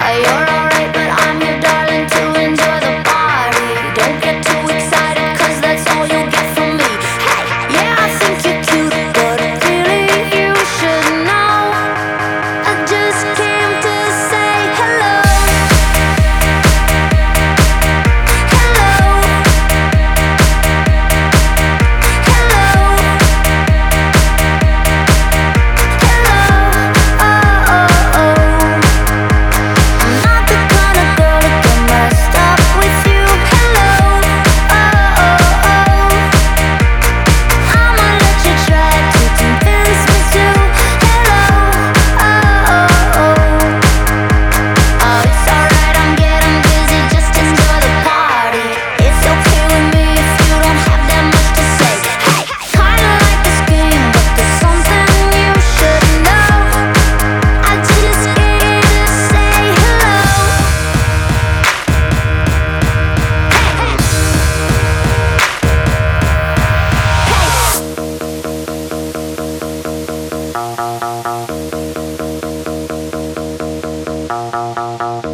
You're alright, but I'm your darling to enjoy the party. Don't get too excited, cause that's all you'll get from me. Hey, yeah, I think you're cute, but really you should know I just came to say hello. Hello. Hello. Hello. Oh, oh, oh. I'm not the kind of girl to get messed up with you. Hello. Oh, oh, oh. I'ma let you try to convince me to. Hello. Oh, oh, oh. Oh, it's alright, I'm getting busy, just enjoy the party. It's okay with me if you don't have that much to say. Hey, kinda like this game, but there's something you should know. I just came to say hello. Hey, hey, hey.